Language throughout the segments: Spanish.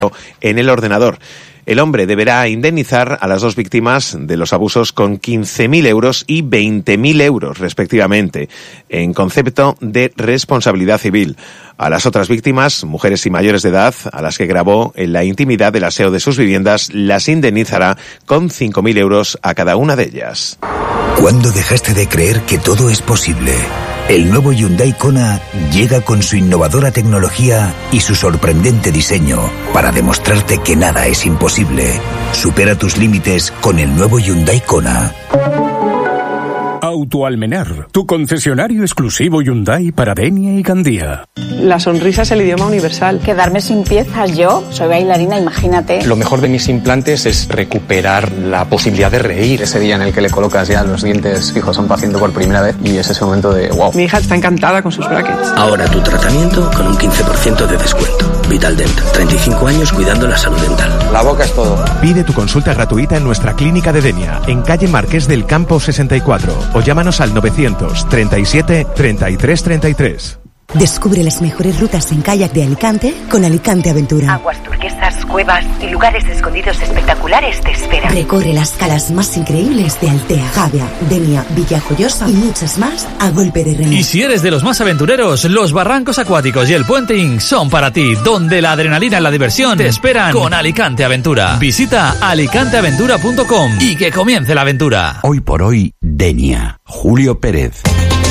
en el ordenador. El hombre deberá indemnizar a las dos víctimas de los abusos con 15.000 euros y 20.000 euros, respectivamente, en concepto de responsabilidad civil. A las otras víctimas, mujeres y mayores de edad, a las que grabó en la intimidad del aseo de sus viviendas, las indemnizará con 5.000 euros a cada una de ellas. ¿Cuándo dejaste de creer que todo es posible? El nuevo Hyundai Kona llega con su innovadora tecnología y su sorprendente diseño para demostrarte que nada es imposible. Supera tus límites con el nuevo Hyundai Kona. Autoalmenar, tu concesionario exclusivo Hyundai para Denia y Gandía. La sonrisa es el idioma universal. Quedarme sin piezas, yo soy bailarina, imagínate. Lo mejor de mis implantes es recuperar la posibilidad de reír. Ese día en el que le colocas ya los dientes fijos a un paciente por primera vez y es ese momento de wow. Mi hija está encantada con sus brackets. Ahora tu tratamiento con un 15% de descuento. Vitaldent, 35 años cuidando la salud dental. La boca es todo. Pide tu consulta gratuita en nuestra clínica de Denia, en calle Marqués del Campo 64, o llámanos al 937 33 33. Descubre las mejores rutas en kayak de Alicante con Alicante Aventura. Aguas turquesas, cuevas y lugares escondidos espectaculares te esperan. Recorre las calas más increíbles de Altea, Javia, Denia, Villajoyosa y muchas más a golpe de remo. Y si eres de los más aventureros, los barrancos acuáticos y el puenting son para ti, donde la adrenalina y la diversión te esperan con Alicante Aventura. Visita alicanteaventura.com y que comience la aventura. Hoy por hoy, Denia. Julio Pérez.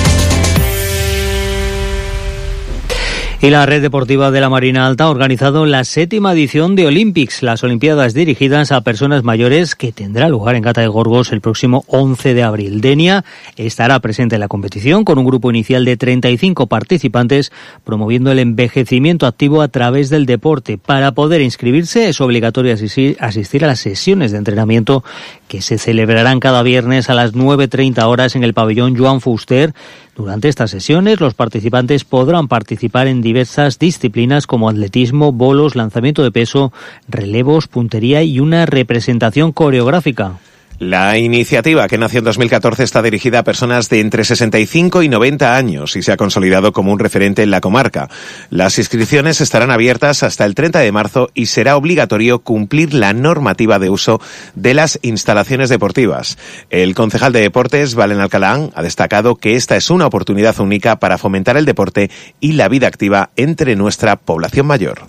Y la Red Deportiva de la Marina Alta ha organizado la 7ª edición de Olympics, las Olimpiadas dirigidas a personas mayores, que tendrá lugar en Gata de Gorgos el próximo 11 de abril. Denia estará presente en la competición con un grupo inicial de 35 participantes, promoviendo el envejecimiento activo a través del deporte. Para poder inscribirse es obligatorio asistir a las sesiones de entrenamiento que se celebrarán cada viernes a las 9:30 horas en el pabellón Joan Fuster. Durante estas sesiones, los participantes podrán participar en diversas disciplinas como atletismo, bolos, lanzamiento de peso, relevos, puntería y una representación coreográfica. La iniciativa, que nació en 2014, está dirigida a personas de entre 65 y 90 años y se ha consolidado como un referente en la comarca. Las inscripciones estarán abiertas hasta el 30 de marzo y será obligatorio cumplir la normativa de uso de las instalaciones deportivas. El concejal de Deportes, Valen Alcalán, ha destacado que esta es una oportunidad única para fomentar el deporte y la vida activa entre nuestra población mayor.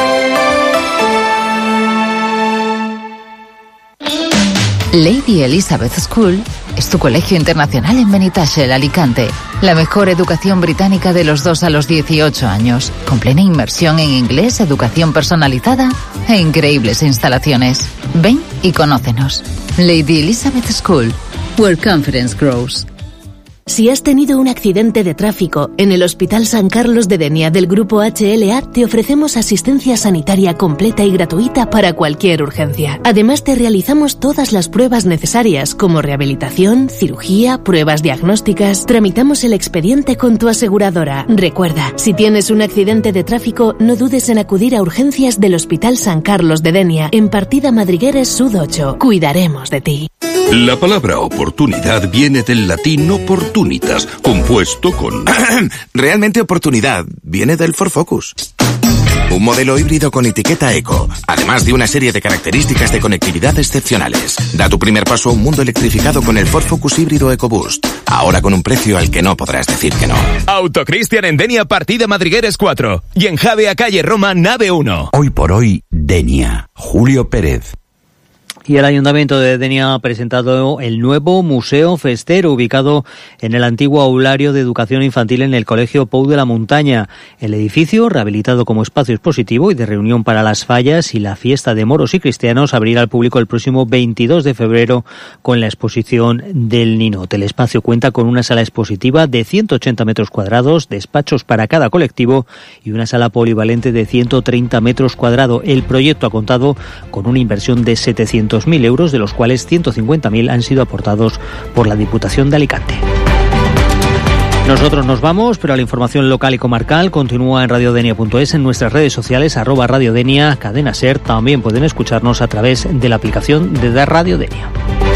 Lady Elizabeth School es tu colegio internacional en Benitachell, Alicante. La mejor educación británica de los 2 a los 18 años, con plena inmersión en inglés, educación personalizada e increíbles instalaciones. Ven y conócenos. Lady Elizabeth School, where confidence grows. Si has tenido un accidente de tráfico en el Hospital San Carlos de Denia del Grupo HLA, te ofrecemos asistencia sanitaria completa y gratuita para cualquier urgencia. Además, te realizamos todas las pruebas necesarias, como rehabilitación, cirugía, pruebas diagnósticas. Tramitamos el expediente con tu aseguradora. Recuerda, si tienes un accidente de tráfico, no dudes en acudir a urgencias del Hospital San Carlos de Denia, en Partida Madrigueres Sud 8. Cuidaremos de ti. La palabra oportunidad viene del latín opportunitas, compuesto con... Realmente oportunidad viene del Ford Focus. Un modelo híbrido con etiqueta eco, además de una serie de características de conectividad excepcionales. Da tu primer paso a un mundo electrificado con el Ford Focus híbrido EcoBoost. Ahora con un precio al que no podrás decir que no. Autocristian en Denia, Partida Madrigueres 4. Y en Javea, calle Roma, nave 1. Hoy por hoy, Denia. Julio Pérez. Y el Ayuntamiento de Denia ha presentado el nuevo Museo Festero, ubicado en el antiguo aulario de educación infantil en el Colegio Pou de la Montaña. El edificio, rehabilitado como espacio expositivo y de reunión para las fallas y la fiesta de moros y cristianos, abrirá al público el próximo 22 de febrero con la exposición del Ninote. El espacio cuenta con una sala expositiva de 180 metros cuadrados, despachos para cada colectivo y una sala polivalente de 130 metros cuadrados. El proyecto ha contado con una inversión de 700.000 euros, de los cuales 150.000 han sido aportados por la Diputación de Alicante. Nosotros nos vamos, pero la información local y comarcal continúa en radiodenia.es, en nuestras redes sociales, @radiodenia, Cadena Ser. También pueden escucharnos a través de la aplicación de Radio Denia.